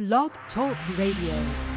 Blog Talk Radio.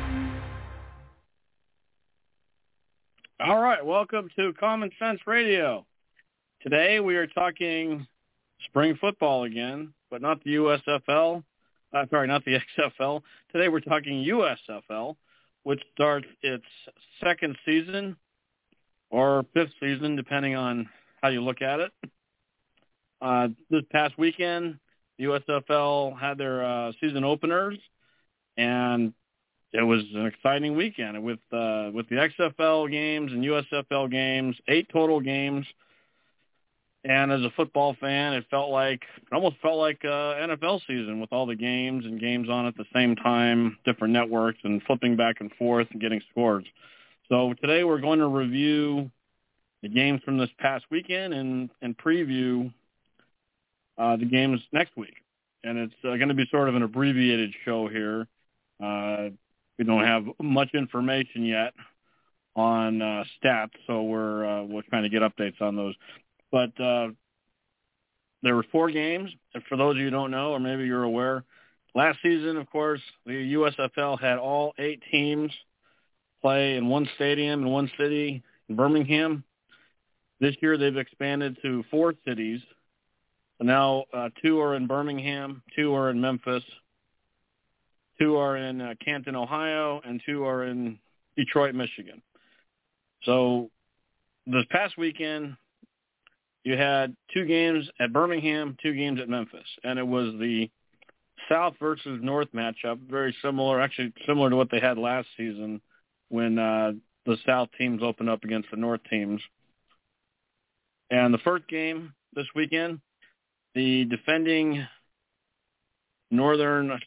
All right, welcome to Common Sense Radio. Today we are talking spring football again, but not the USFL. Not the XFL. Today we're talking USFL, which starts its second season or fifth season, depending on how you look at it. This past weekend, the USFL had their season openers, and it was an exciting weekend with the XFL games and USFL games, 8 total games. And as a football fan, it almost felt like NFL season with all the games and games on at the same time, different networks, and flipping back and forth and getting scores. So today we're going to review the games from this past weekend and preview the games next week. And it's going to be sort of an abbreviated show here. We don't have much information yet on stats, so we're trying to get updates on those. But there were 4 games, and for those of you who don't know, or maybe you're aware, last season, of course, the USFL had all 8 teams play in one stadium in one city in Birmingham. This year they've expanded to 4 cities. So now 2 are in Birmingham, 2 are in Memphis, 2 are in Canton, Ohio, and 2 are in Detroit, Michigan. So this past weekend, you had 2 games at Birmingham, 2 games at Memphis, and it was the South versus North matchup, very similar, actually similar to what they had last season when the South teams opened up against the North teams. And the first game this weekend, the defending Northern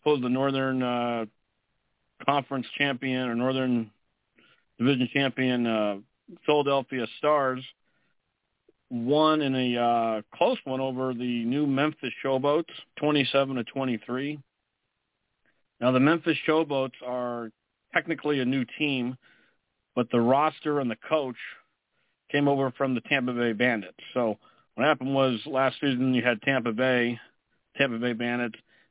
Conference champion or Northern Division champion Philadelphia Stars won in a close one over the new Memphis Showboats, 27-23. Now, the Memphis Showboats are technically a new team, but the roster and the coach came over from the Tampa Bay Bandits. So what happened was last season you had Tampa Bay Bandits.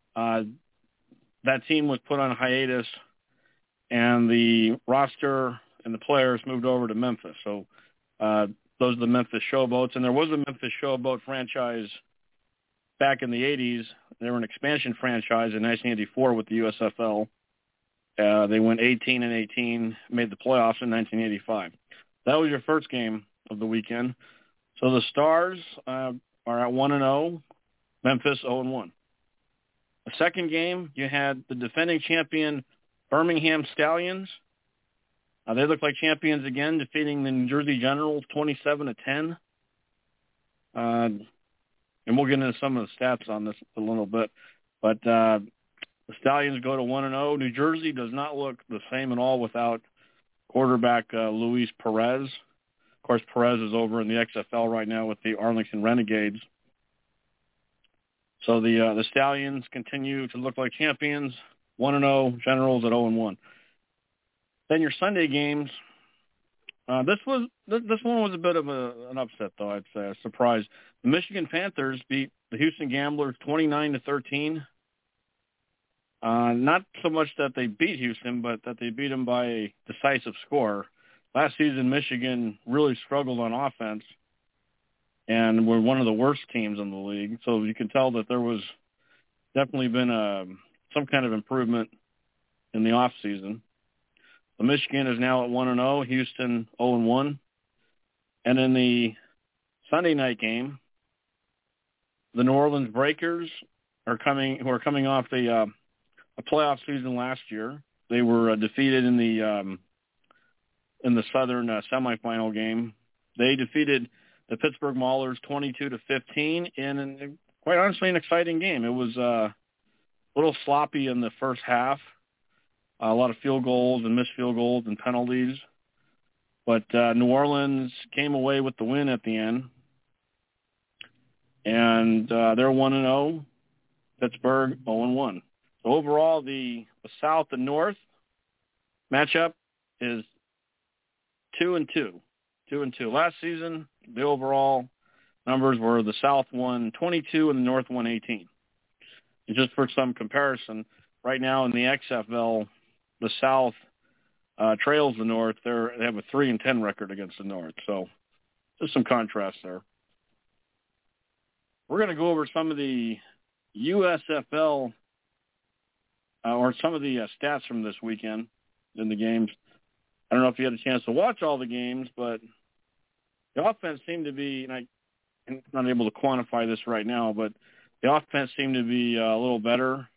That team was put on hiatus, and the roster and the players moved over to Memphis. So those are the Memphis Showboats, and there was a Memphis Showboat franchise back in the 80s. They were an expansion franchise in 1984 with the USFL. They went 18-18, made the playoffs in 1985. That was your first game of the weekend. So the Stars are at 1-0, Memphis 0-1. The second game, you had the defending champion Birmingham Stallions. They look like champions again, defeating the New Jersey Generals 27-10. And we'll get into some of the stats on this a little bit. But the Stallions go to 1-0. New Jersey does not look the same at all without quarterback Luis Perez. Of course, Perez is over in the XFL right now with the Arlington Renegades. So the Stallions continue to look like champions, 1-0, Generals at 0-1. Then your Sunday games. This one was a bit of an upset, though. I'd say a surprise. The Michigan Panthers beat the Houston Gamblers 29-13. Not so much that they beat Houston, but that they beat them by a decisive score. Last season, Michigan really struggled on offense and were one of the worst teams in the league. So you can tell that there was definitely been some kind of improvement in the off season. So Michigan is now at 1-0, Houston 0-1. And in the Sunday night game, the New Orleans Breakers who are coming off a playoff season last year. They were defeated in the Southern semifinal game. They defeated the Pittsburgh Maulers 22-15 in quite honestly an exciting game. It was a little sloppy in the first half. A lot of field goals and missed field goals and penalties. But New Orleans came away with the win at the end. And they're 1-0. Pittsburgh 0-1. So overall, the South and North matchup is 2-2. 2-2. Last season, the overall numbers were the South won 22 and the North won 18. And just for some comparison, right now in the XFL, the South trails the North. They have a 3-10 record against the North. So there's some contrast there. We're going to go over some of the USFL or some of the stats from this weekend in the games. I don't know if you had a chance to watch all the games, but the offense seemed to be, and I'm not able to quantify this right now, but the offense seemed to be a little better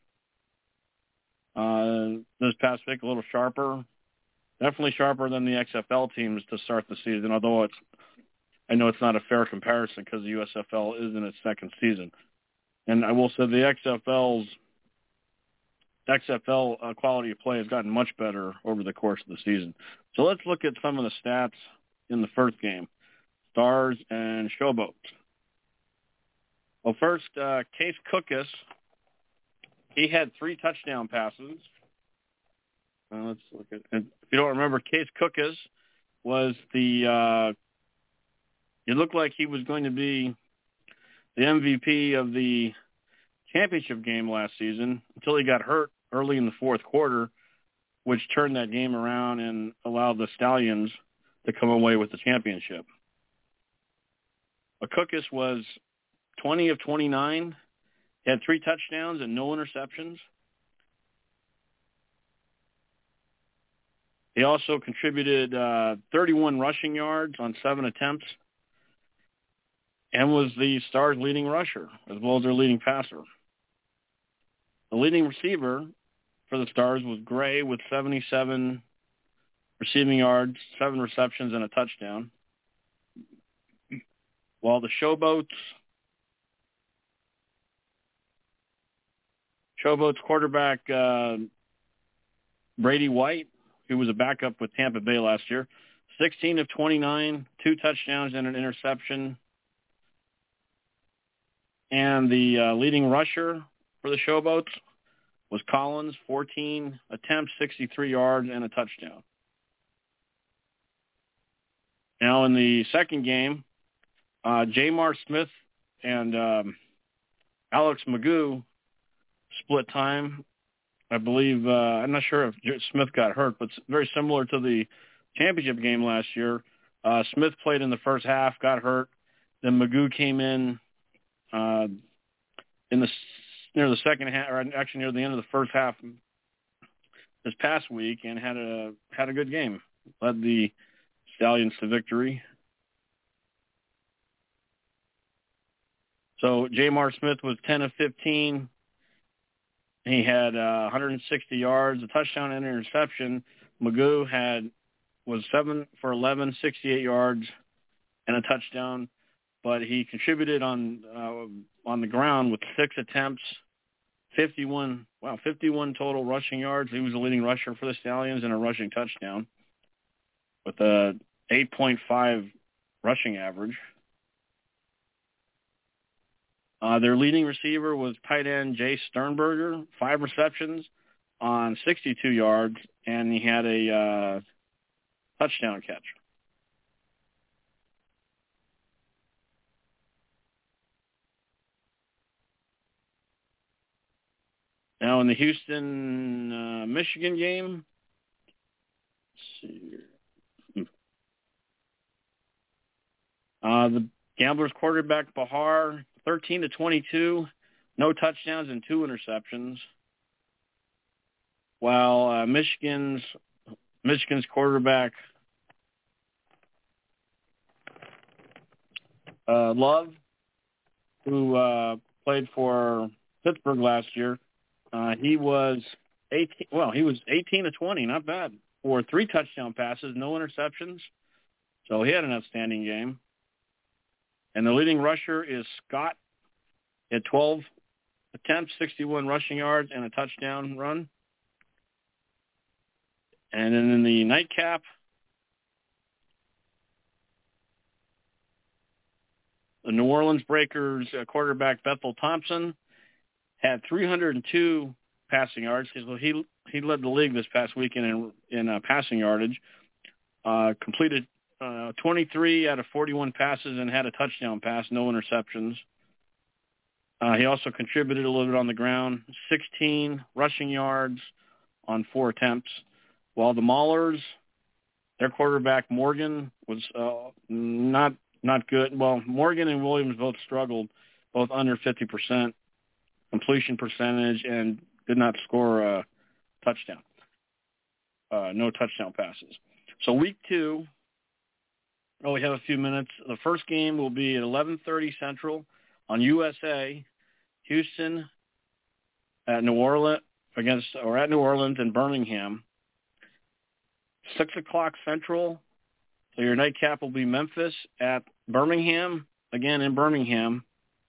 this past week, a little sharper. Definitely sharper than the XFL teams to start the season, although I know it's not a fair comparison because the USFL is in its second season. And I will say the XFL quality of play has gotten much better over the course of the season. So let's look at some of the stats in the first game, Stars and Showboats. Well, first, Case Cookus, he had 3 touchdown passes. Let's look at, and if you don't remember, Case Cookus was it looked like he was going to be the MVP of the championship game last season until he got hurt early in the fourth quarter, which turned that game around and allowed the Stallions to come away with the championship. Cookus was 20 of 29, had 3 touchdowns and no interceptions. He also contributed 31 rushing yards on 7 attempts and was the Stars' leading rusher as well as their leading passer. The leading receiver for the Stars was Gray with 77 receiving yards, 7 receptions, and a touchdown. While the Showboats quarterback Brady White, who was a backup with Tampa Bay last year, 16 of 29, 2 touchdowns and an interception. And the leading rusher for the Showboats was Collins, 14 attempts, 63 yards, and a touchdown. Now in the second game, Jamar Smith and Alex Magoo split time. I believe, I'm not sure if Smith got hurt, but it's very similar to the championship game last year. Smith played in the first half, got hurt. Then Magoo came in near the second half, or actually near the end of the first half this past week, and had a good game. Led the Stallions to victory. So Jamar Smith was 10 of 15. He had 160 yards, a touchdown and an interception. Magoo was 7 for 11, 68 yards, and a touchdown. But he contributed on the ground with 6 attempts, 51 total rushing yards. He was the leading rusher for the Stallions and a rushing touchdown with a 8.5 rushing average. Their leading receiver was tight end Jay Sternberger, 5 receptions on 62 yards, and he had a touchdown catch. Now in the Houston, Michigan game, let's see here. The Gamblers quarterback Bahar, 13 to 22, no touchdowns and 2 interceptions. While Michigan's quarterback Love, who played for Pittsburgh last year, he was 18 to 20, not bad, for 3 touchdown passes, no interceptions. So he had an outstanding game. And the leading rusher is Scott. He had 12 attempts, 61 rushing yards, and a touchdown run. And then in the nightcap, the New Orleans Breakers quarterback Bethel Thompson had 302 passing yards. He led the league this past weekend in passing yardage. Completed 23 out of 41 passes and had a touchdown pass, no interceptions. He also contributed a little bit on the ground, 16 rushing yards on 4 attempts, while the Maulers, their quarterback Morgan was not good. Well, Morgan and Williams both struggled, both under 50% completion percentage, and did not score a touchdown. No touchdown passes. So week 2, we have a few minutes. The first game will be at 11:30 Central on USA. Houston at New Orleans at New Orleans and Birmingham. 6 o'clock Central. So your nightcap will be Memphis at Birmingham, again in Birmingham,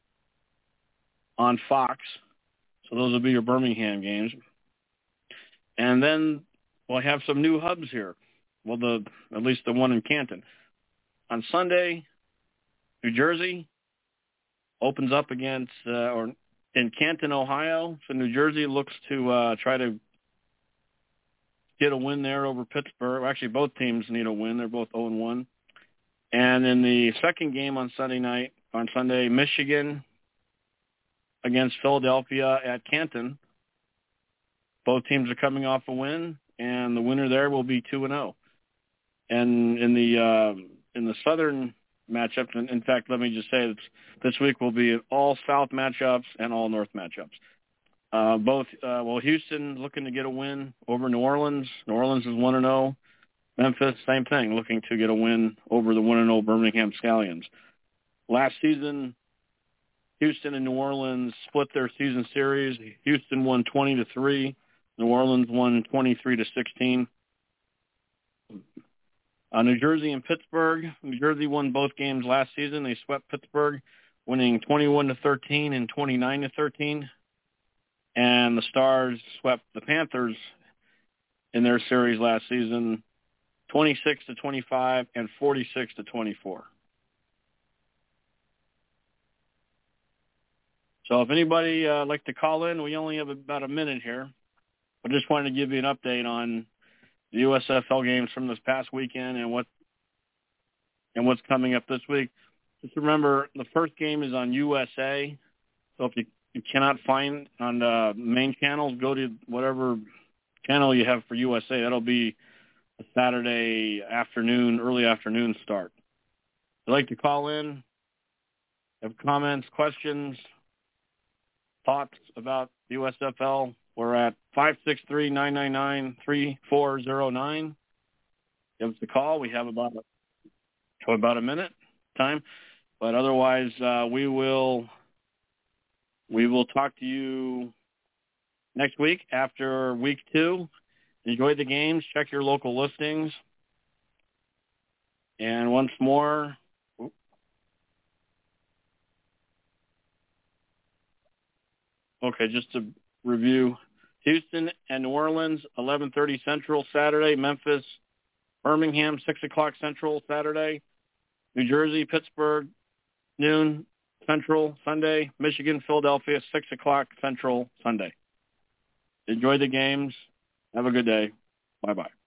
on Fox. So those will be your Birmingham games. And then we'll have some new hubs here. Well, at least the one in Canton. On Sunday, New Jersey opens up against, or in Canton, Ohio. So New Jersey looks to try to get a win there over Pittsburgh. Actually, both teams need a win. They're both 0-1. And in the second game on Sunday, Michigan against Philadelphia at Canton. Both teams are coming off a win, and the winner there will be 2-0. And in the Southern matchups, in fact, let me just say that this week will be all South matchups and all North matchups. Houston looking to get a win over New Orleans. New Orleans is 1-0. Memphis, same thing, looking to get a win over the 1-0 Birmingham Stallions. Last season, Houston and New Orleans split their season series. Houston won 20-3. New Orleans won 23-16. New Jersey and Pittsburgh. New Jersey won both games last season. They swept Pittsburgh, winning 21-13 and 29-13. And the Stars swept the Panthers in their series last season, 26-25 and 46-24. So if anybody like to call in, we only have about a minute here. I just wanted to give you an update on the USFL games from this past weekend and what's coming up this week. Just remember, the first game is on USA. So if you cannot find on the main channels, go to whatever channel you have for USA. That'll be a Saturday afternoon, early afternoon start. If you'd like to call in, have comments, questions, thoughts about the USFL, we're at 563-999-3409. Give us a call. We have about a minute time. But otherwise, we will talk to you next week after week 2. Enjoy the games. Check your local listings. And once more, just to review, Houston and New Orleans, 11:30 Central Saturday. Memphis, Birmingham, 6 o'clock Central Saturday. New Jersey, Pittsburgh, noon Central Sunday. Michigan, Philadelphia, 6 o'clock Central Sunday. Enjoy the games. Have a good day. Bye-bye.